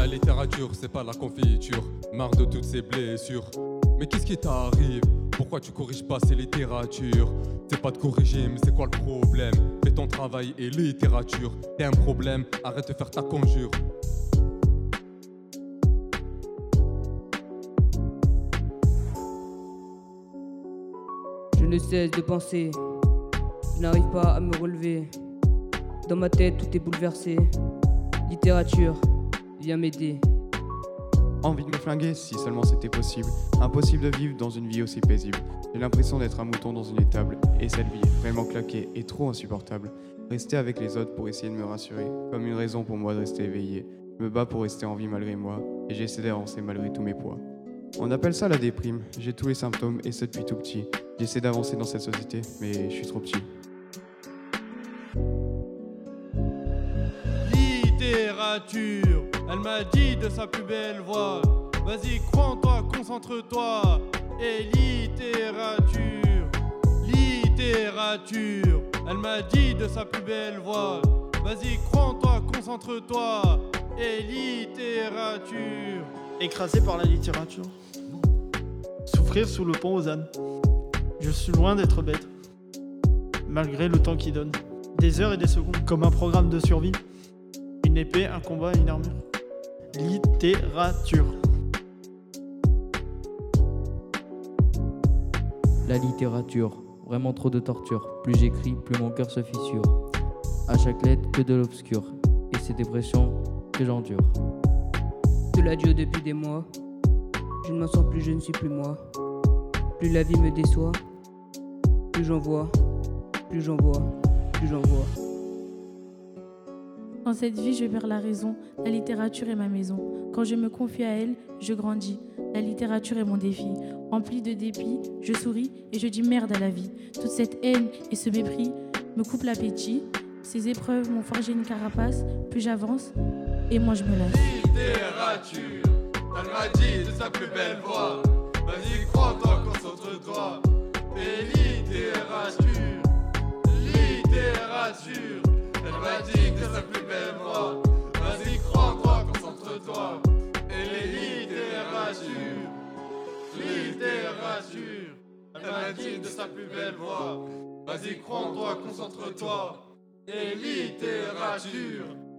littérature, c'est pas la confiture. Marre de toutes ces blessures. Mais qu'est-ce qui t'arrive? Pourquoi tu corriges pas ces littératures? C'est pas de corriger, mais c'est quoi le problème? Fais ton travail et littérature. T'as un problème, arrête de faire ta conjure. Je ne cesse de penser, je n'arrive pas à me relever. Dans ma tête tout est bouleversé. Littérature, viens m'aider. Envie de me flinguer, si seulement c'était possible. Impossible de vivre dans une vie aussi paisible. J'ai l'impression d'être un mouton dans une étable. Et cette vie est vraiment claquée et trop insupportable. Rester avec les autres pour essayer de me rassurer, comme une raison pour moi de rester éveillé. Je me bats pour rester en vie malgré moi, et j'essaie d'avancer malgré tous mes poids. On appelle ça la déprime, j'ai tous les symptômes et ce depuis tout petit. J'essaie d'avancer dans cette société, mais je suis trop petit. Littérature, elle m'a dit de sa plus belle voix. Vas-y, crois en toi, concentre-toi. Et littérature, littérature, elle m'a dit de sa plus belle voix. Vas-y, crois en toi, concentre-toi. Et littérature. Écrasé par la littérature. Souffrir sous le pont aux ânes. Je suis loin d'être bête, malgré le temps qu'il donne. Des heures et des secondes, comme un programme de survie. Une épée, un combat, une armure. Littérature. La littérature, vraiment trop de torture. Plus j'écris, plus mon cœur se fissure. À chaque lettre, que de l'obscur. Et ces dépressions que j'endure. De l'adieu depuis des mois. Je ne m'en sens plus, je ne suis plus moi. Plus la vie me déçoit. Plus j'en vois, plus j'en vois, plus j'en vois. Dans cette vie, je perds la raison. La littérature est ma maison. Quand je me confie à elle, je grandis. La littérature est mon défi. Rempli de dépit, je souris et je dis merde à la vie. Toute cette haine et ce mépris me coupent l'appétit. Ces épreuves m'ont forgé une carapace. Plus j'avance et moins je me lâche. Littérature, elle m'a dit de sa plus belle voix. Vas-y, crois-toi, concentre-toi. Et littérature, littérature, elle m'a dit de sa plus belle voix. Vas-y, crois-toi, concentre-toi. Et les littératures, littérature, elle m'a dit de sa plus belle voix. Vas-y, crois en toi, concentre-toi. Et littérature.